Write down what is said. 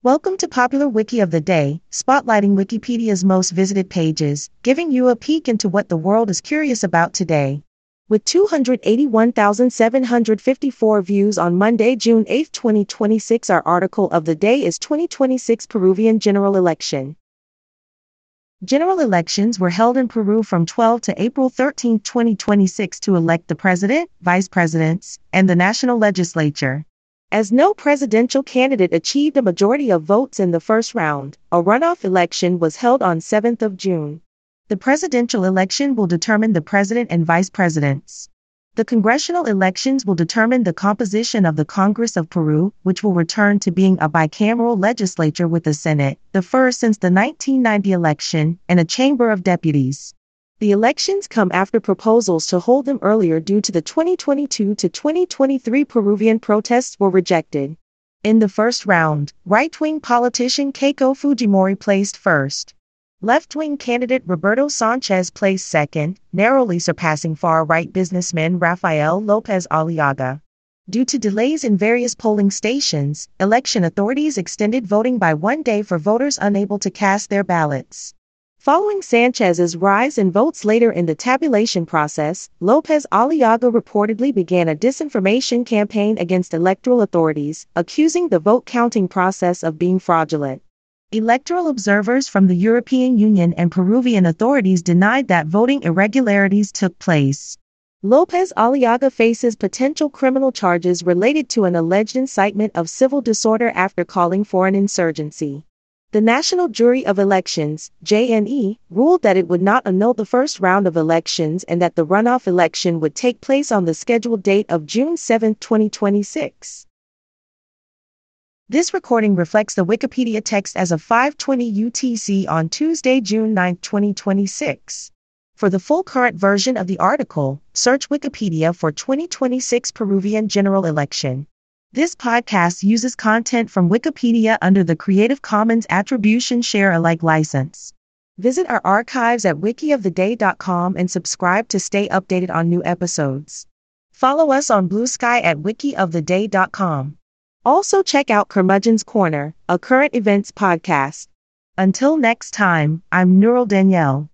Welcome to Popular Wiki of the Day, spotlighting Wikipedia's most visited pages, giving you a peek into what the world is curious about today. With 281,754 views on Monday, June 8, 2026, our article of the day is 2026 Peruvian General Election. General elections were held in Peru from 12 to April 13, 2026 to elect the president, vice presidents, and the national legislature. As no presidential candidate achieved a majority of votes in the first round, a runoff election was held on 7th of June. The presidential election will determine the president and vice presidents. The congressional elections will determine the composition of the Congress of Peru, which will return to being a bicameral legislature with a Senate, the first since the 1990 election, and a Chamber of Deputies. The elections come after proposals to hold them earlier due to the 2022 to 2023 Peruvian protests were rejected. In the first round, right-wing politician Keiko Fujimori placed first. Left-wing candidate Roberto Sanchez placed second, narrowly surpassing far-right businessman Rafael Lopez Aliaga. Due to delays in various polling stations, election authorities extended voting by one day for voters unable to cast their ballots. Following Sanchez's rise in votes later in the tabulation process, Lopez Aliaga reportedly began a disinformation campaign against electoral authorities, accusing the vote-counting process of being fraudulent. Electoral observers from the European Union and Peruvian authorities denied that voting irregularities took place. Lopez Aliaga faces potential criminal charges related to an alleged incitement of civil disorder after calling for an insurgency. The National Jury of Elections, JNE, ruled that it would not annul the first round of elections and that the runoff election would take place on the scheduled date of June 7, 2026. This recording reflects the Wikipedia text as of 5:20 UTC on Tuesday, June 9, 2026. For the full current version of the article, search Wikipedia for 2026 Peruvian General Election. This podcast uses content from Wikipedia under the Creative Commons Attribution Share Alike license. Visit our archives at wikioftheday.com and subscribe to stay updated on new episodes. Follow us on Blue Sky at wikioftheday.com. Also check out Curmudgeon's Corner, a current events podcast. Until next time, I'm Neural Danielle.